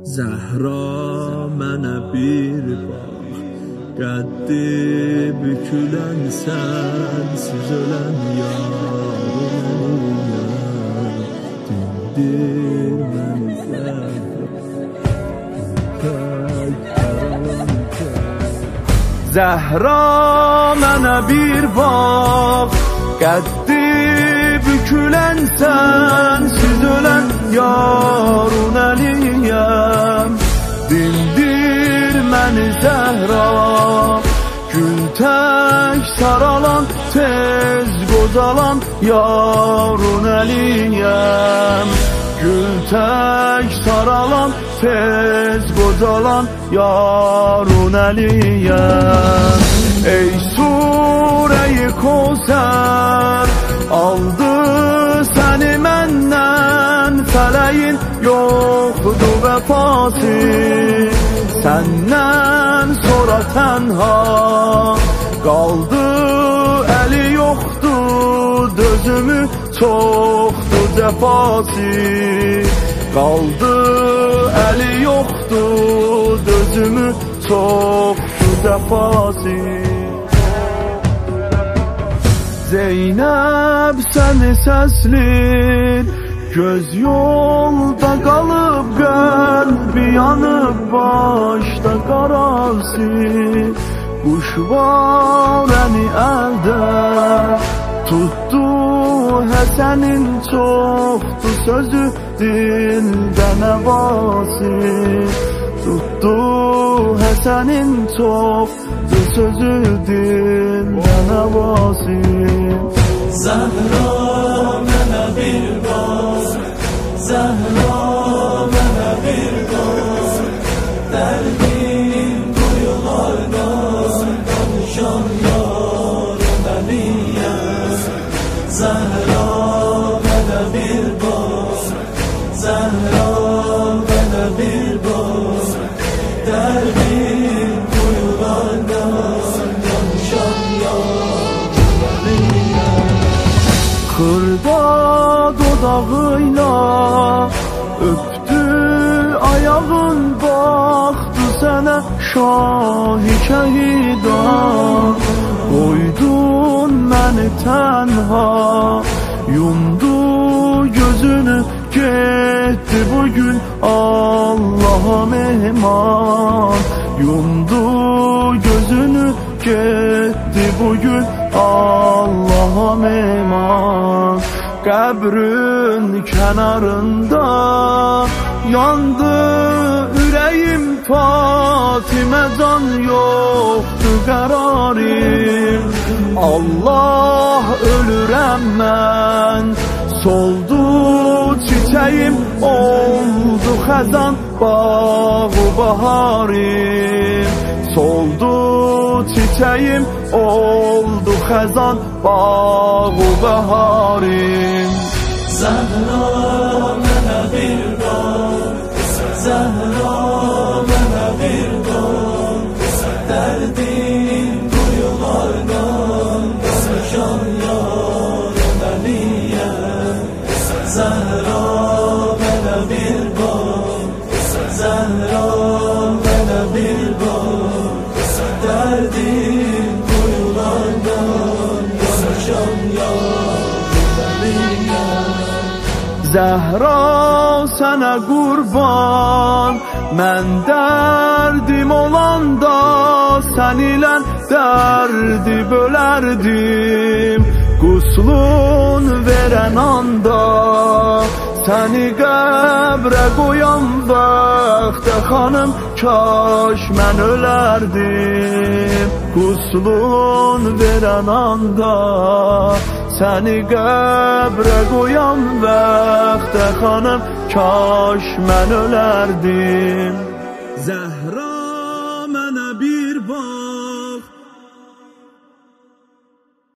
Zəhra mənə bir bax, qəddi bükülən sənsiz ölən yarım, dindir məni Zəhra mənə bir bax, qəddi bükülən sənsiz ölən yarun əliyəm. Dindir məni Zəhra, gül tək saralan, tez qozalan yarun əliyəm. Gül tək saralan, tez qozalan yarun əliyəm. Ey Sure-i Kevser, aldı səni məndən, fələyin yoxdur vəfası. Səndən sonra tənha qaldı, əli yoxdur, dözümü çoxdur cəfası. Qaldı, əli yoxdur, dözümü çoxdur cəfası. Zeynəb səni səslir, göz yolda qalıb, qəlbi yanıb, başda qarası. Quş var əni əldə, tutdu Həsənin çoxdur sözü, dildə nəvası. Tutdu Həsənin çoxdur sözü, dildə nəvası. Zəhra mənə bir bax, Zəhra mənə bir bax, dərdim duyulardan danışan yarım əliyəm. Zəhra mənə bir bax, Zəhra mənə bir bax, dərdim duyulardan danışan yarım əliyəm. Xırda dodağıyla öpdü ayağın, baxdı sənə şahi şəhida. Qoydun məni tənha, yumdu gözünü, getdi bugün Allah'a mehman. Yumdu gözünü, getdi bugün Allah'a mehman. Qəbrün kənarında yandı ürəyim, Fatimə can yoxdur qərarim. Allah ölürəm mən, soldu çiçəyim, oldu xəzan bağı baharim. Soldu çiçəyim, oldu xəzan bağı baharim. Zəhra mənə bir bax, Zəhra mənə bir bax, dərdim duyulardan danışan yarım əliyəm. Zəhra mənə bir bax, Zəhra mənə bir bax, dərdim duyulardan danışan yarım əliyəm. Zəhra sənə qurban, mən dərdim olanda, sən ilə dərdi bölərdim. Quslun verən anda, səni qəbrə qoyan vaxtə xanım, kaş mən ölərdim. Quslun verən anda, səni qəbrə qoyan vaxtə xanım, kaş mən ölərdim. Zəhra mənə bir bax,